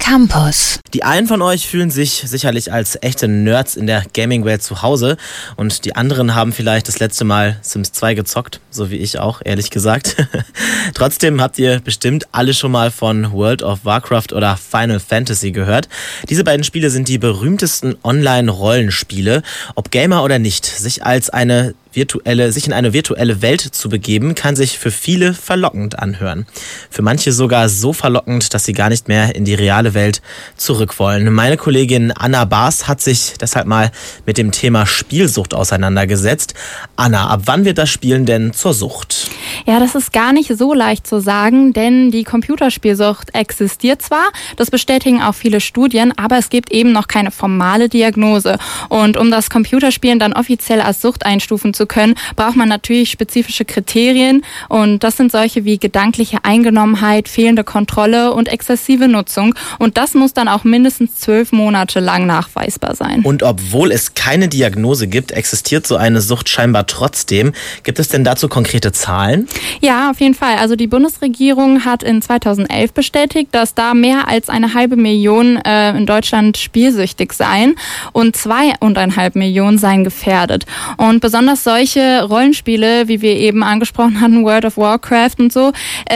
Campus. Die einen von euch fühlen sich sicherlich als echte Nerds in der Gaming-Welt zu Hause und die anderen haben vielleicht das letzte Mal Sims 2 gezockt, so wie ich auch, ehrlich gesagt. Trotzdem habt ihr bestimmt alle schon mal von World of Warcraft oder Final Fantasy gehört. Diese beiden Spiele sind die berühmtesten Online-Rollenspiele. Ob Gamer oder nicht, sich in eine virtuelle Welt zu begeben, kann sich für viele verlockend anhören. Für manche sogar so verlockend, dass sie gar nicht mehr in die reale Welt zurück wollen. Meine Kollegin Anna Baas hat sich deshalb mal mit dem Thema Spielsucht auseinandergesetzt. Anna, ab wann wird das Spielen denn zur Sucht? Ja, das ist gar nicht so leicht zu sagen, denn die Computerspielsucht existiert zwar, das bestätigen auch viele Studien, aber es gibt eben noch keine formale Diagnose. Und um das Computerspielen dann offiziell als Sucht einstufen zu können, braucht man natürlich spezifische Kriterien und das sind solche wie gedankliche Eingenommenheit, fehlende Kontrolle und exzessive Nutzung und das muss dann auch mindestens 12 Monate lang nachweisbar sein. Und obwohl es keine Diagnose gibt, existiert so eine Sucht scheinbar trotzdem. Gibt es denn dazu konkrete Zahlen? Ja, auf jeden Fall. Also die Bundesregierung hat in 2011 bestätigt, dass da mehr als 1,5 Million in Deutschland spielsüchtig seien und 2,5 Millionen seien gefährdet. Und besonders solche Rollenspiele, wie wir eben angesprochen hatten, World of Warcraft und so,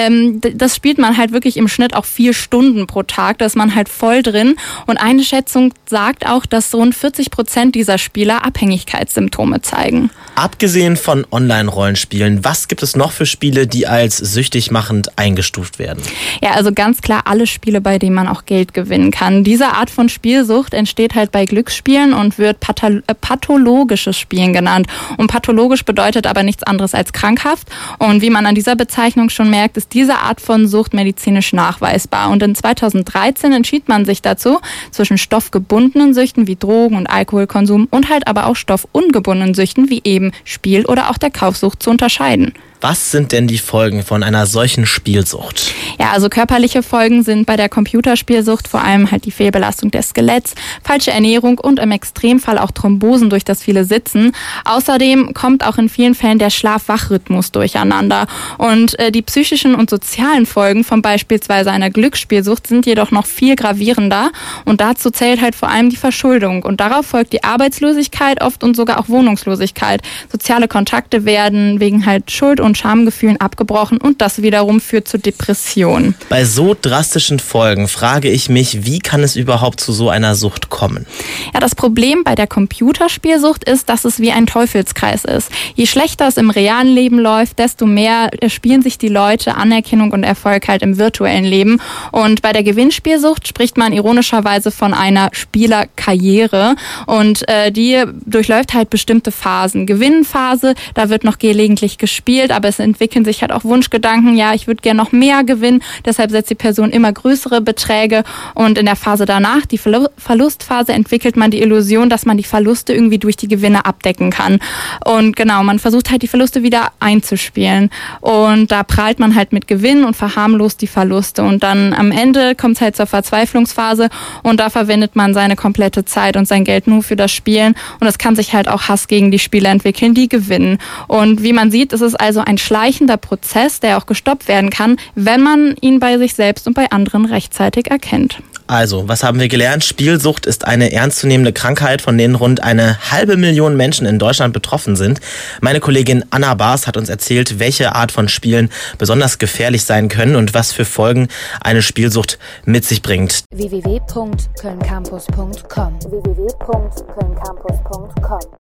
das spielt man halt wirklich im Schnitt auch 4 Stunden pro Tag, da ist man halt voll drin. Und eine Schätzung sagt auch, dass rund 40% dieser Spieler Abhängigkeitssymptome zeigen. Abgesehen von Online-Rollenspielen, was gibt es noch für Spiele, die als süchtig machend eingestuft werden? Ja, also ganz klar alle Spiele, bei denen man auch Geld gewinnen kann. Diese Art von Spielsucht entsteht halt bei Glücksspielen und wird pathologisches Spielen genannt. Und pathologisch bedeutet aber nichts anderes als krankhaft. Und wie man an dieser Bezeichnung schon merkt, ist diese Art von Sucht medizinisch nachweisbar. Und in 2013 entschied man sich dazu, zwischen stoffgebundenen Süchten wie Drogen- und Alkoholkonsum und halt aber auch stoffungebundenen Süchten wie eben Spiel- oder auch der Kaufsucht zu unterscheiden. Was sind denn die Folgen von einer solchen Spielsucht? Ja, also körperliche Folgen sind bei der Computerspielsucht vor allem halt die Fehlbelastung des Skeletts, falsche Ernährung und im Extremfall auch Thrombosen durch das viele Sitzen. Außerdem kommt auch in vielen Fällen der Schlaf-Wach-Rhythmus durcheinander. Und die psychischen und sozialen Folgen von beispielsweise einer Glücksspielsucht sind jedoch noch viel gravierender. Und dazu zählt halt vor allem die Verschuldung. Und darauf folgt die Arbeitslosigkeit oft und sogar auch Wohnungslosigkeit. Soziale Kontakte werden wegen halt Schuld- und Schamgefühlen abgebrochen und das wiederum führt zu Depressionen. Bei so drastischen Folgen frage ich mich, wie kann es überhaupt zu so einer Sucht kommen? Ja, das Problem bei der Computerspielsucht ist, dass es wie ein Teufelskreis ist. Je schlechter es im realen Leben läuft, desto mehr spielen sich die Leute Anerkennung und Erfolg halt im virtuellen Leben. Und bei der Gewinnspielsucht spricht man ironischerweise von einer Spielerkarriere und die durchläuft halt bestimmte Phasen. Gewinnphase, da wird noch gelegentlich gespielt, aber es entwickeln sich halt auch Wunschgedanken, ja, ich würde gerne noch mehr gewinnen, deshalb setzt die Person immer größere Beträge und in der Phase danach, die Verlustphase, entwickelt man die Illusion, dass man die Verluste irgendwie durch die Gewinne abdecken kann und genau, man versucht halt die Verluste wieder einzuspielen und da prahlt man halt mit Gewinn und verharmlost die Verluste und dann am Ende kommt es halt zur Verzweiflungsphase und da verwendet man seine komplette Zeit und sein Geld nur für das Spielen und es kann sich halt auch Hass gegen die Spieler entwickeln, die gewinnen und wie man sieht, ist es also ein schleichender Prozess, der auch gestoppt werden kann, wenn man ihn bei sich selbst und bei anderen rechtzeitig erkennt. Also, was haben wir gelernt? Spielsucht ist eine ernstzunehmende Krankheit, von denen rund 1,5 Million Menschen in Deutschland betroffen sind. Meine Kollegin Anna Baas hat uns erzählt, welche Art von Spielen besonders gefährlich sein können und was für Folgen eine Spielsucht mit sich bringt. www.kölncampus.com